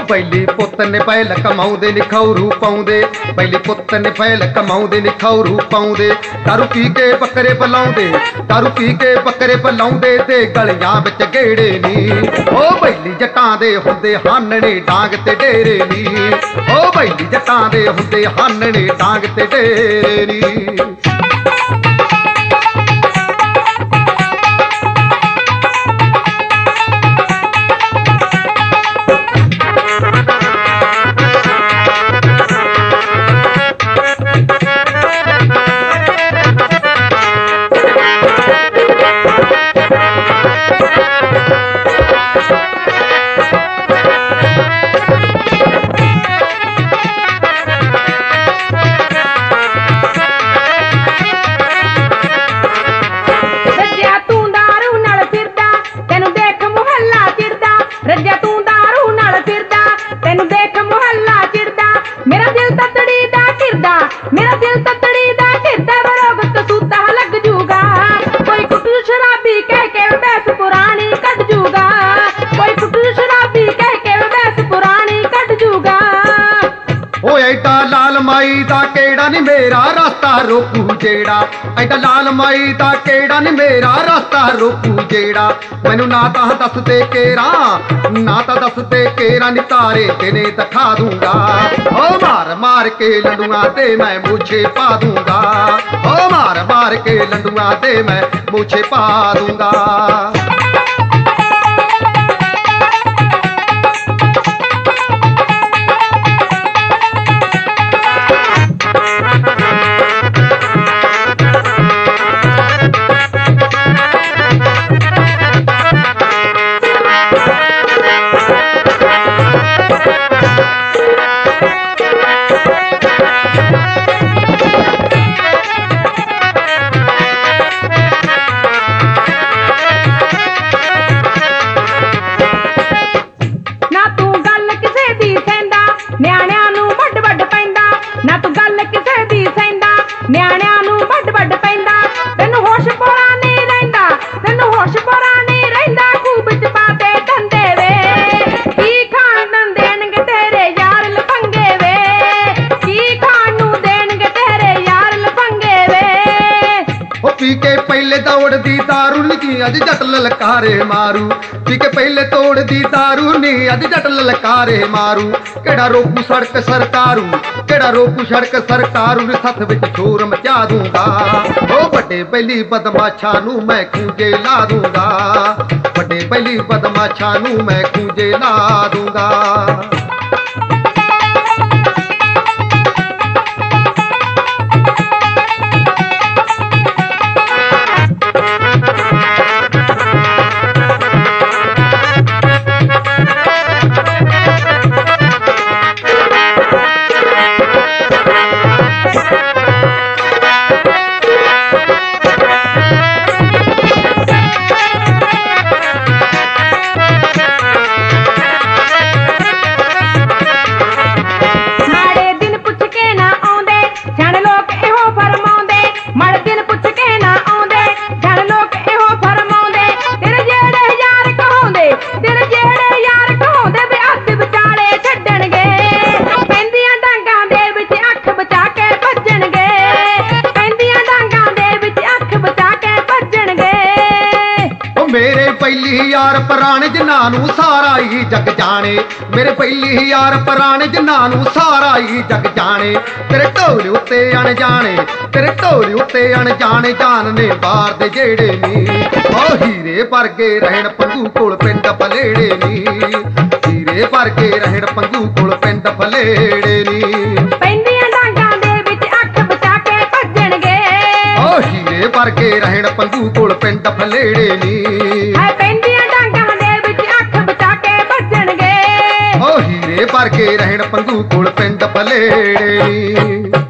बैली पुत ने पैल कमाउंदे निखौरू पाउंदे, बैली पुत ने पैल कमाउंदे निखौरू पाउंदे। दारू पी के बकरे बलाउंदे, दारू पी के बकरे बलाउंदे ते गलियां विच गेड़े नी। ओ बैली जटां दे हुंदे हानणे डांग ते डेरे नी। ओ बैली जटां दे हुंदे हानणे डांग ते डेरे नी। लाल माई दा केड़ा नी मेरा रास्ता रोकू जेड़ा, ऐडा लाल माई दा केड़ा नी मेरा रास्ता रोकू जेड़ा। मैनू ना तां दस ते केरा, ना तां दस ते केरा नी तारे तेने दिखा दूंगा। ओ मार मार के लंडुआ ते मैं मूछे पा दूंगा। ओ मार मार के लंडुआ ते मैं मूछे पा दूंगा। पी के पहले दौड़ दी दारू नी अज जट ललकारे मारू। पी के पहले तोड़ दी दारू नी अज जट ललकारे मारू। केड़ा रोकू सड़क सरकारू, केड़ा रोकू सड़क सरकारू ने सथ विच शोर मचा दूंगा। ओ बड़े बैली बदमाशा नू मैं खूंजे ला दूंगा। बड़े बैली बदमाशा नू मैं खूंजे ला दूंगा। मेरे पहली यार पुराने जनानू सारा ही जग जाने। मेरे पहली यार पुराने जनानू सारा ही जग जाने। तेरे ढोले उत्ते अनजाने, तेरे ढोले उत्ते अनजाने जानने बार दे जेड़े नी। ओ हीरे वर्गे रहन पंगू कोल पिंड फलेड़े नी। हीरे वर्गे रहन पंगू कोल पिंड फलेड़े नी। पैंदियां डांगां दे विच अख बचा के भजणगे। ओ हीरे वर्गे रहन पंगू कोल पिंड फलेड़े नी। हीरे वर्गे रहन पंगू कोल पिंड फलेड़े नी।